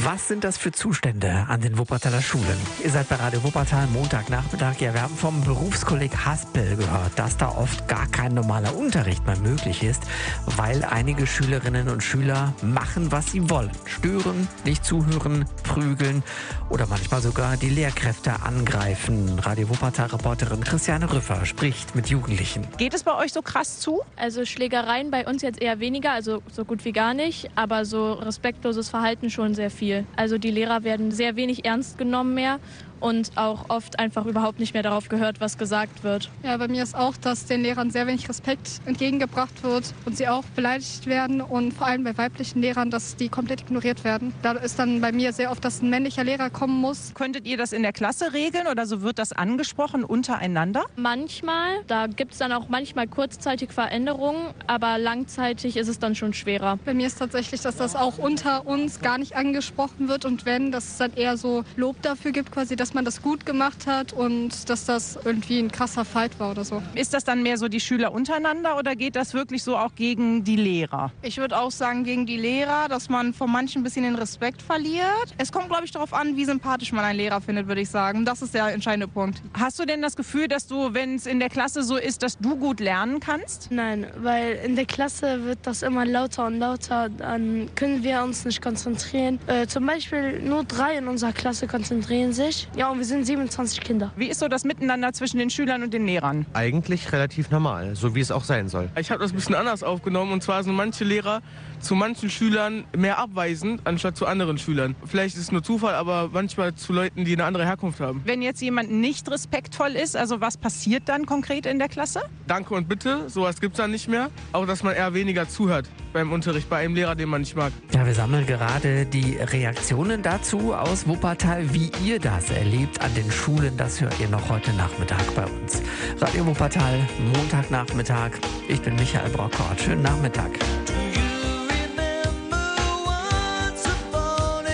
Was sind das für Zustände an den Wuppertaler Schulen? Ihr seid bei Radio Wuppertal, Montagnachmittag. Ja, wir haben vom Berufskolleg Haspel gehört, dass da oft gar kein normaler Unterricht mehr möglich ist, weil einige Schülerinnen und Schüler machen, was sie wollen. Stören, nicht zuhören, prügeln oder manchmal sogar die Lehrkräfte angreifen. Radio Wuppertal-Reporterin Christiane Rüffer spricht mit Jugendlichen. Geht es bei euch so krass zu? Also Schlägereien bei uns jetzt eher weniger, also so gut wie gar nicht, aber so respektloses Verhalten schon sehr viel. Also die Lehrer werden sehr wenig ernst genommen mehr und auch oft einfach überhaupt nicht mehr darauf gehört, was gesagt wird. Ja, bei mir ist auch, dass den Lehrern sehr wenig Respekt entgegengebracht wird und sie auch beleidigt werden und vor allem bei weiblichen Lehrern, dass die komplett ignoriert werden. Da ist dann bei mir sehr oft, dass ein männlicher Lehrer kommen muss. Könntet ihr das in der Klasse regeln oder so wird das angesprochen untereinander? Manchmal, da gibt es dann auch manchmal kurzzeitig Veränderungen, aber langzeitig ist es dann schon schwerer. Bei mir ist tatsächlich, dass das auch unter uns gar nicht angesprochen wird und wenn, dass es dann eher so Lob dafür gibt, quasi, dass man das gut gemacht hat und dass das irgendwie ein krasser Fight war oder so. Ist das dann mehr so die Schüler untereinander oder geht das wirklich so auch gegen die Lehrer? Ich würde auch sagen gegen die Lehrer, dass man von manchen ein bisschen den Respekt verliert. Es kommt, glaube ich, darauf an, wie sympathisch man einen Lehrer findet, würde ich sagen. Das ist der entscheidende Punkt. Hast du denn das Gefühl, dass du, wenn es in der Klasse so ist, dass du gut lernen kannst? Nein, weil in der Klasse wird das immer lauter und lauter. Dann können wir uns nicht konzentrieren. Zum Beispiel nur 3 in unserer Klasse konzentrieren sich. Ja, und wir sind 27 Kinder. Wie ist so das Miteinander zwischen den Schülern und den Lehrern? Eigentlich relativ normal, so wie es auch sein soll. Ich habe das ein bisschen anders aufgenommen und zwar sind manche Lehrer zu manchen Schülern mehr abweisend anstatt zu anderen Schülern. Vielleicht ist es nur Zufall, aber manchmal zu Leuten, die eine andere Herkunft haben. Wenn jetzt jemand nicht respektvoll ist, also was passiert dann konkret in der Klasse? Danke und bitte, sowas gibt es dann nicht mehr. Auch, dass man eher weniger zuhört beim Unterricht, bei einem Lehrer, den man nicht mag. Ja, wir sammeln gerade die Reaktionen dazu aus Wuppertal, wie ihr das erlebt an den Schulen. Das hört ihr noch heute Nachmittag bei uns. Radio Wuppertal, Montagnachmittag. Ich bin Michael Brockort. Schönen Nachmittag.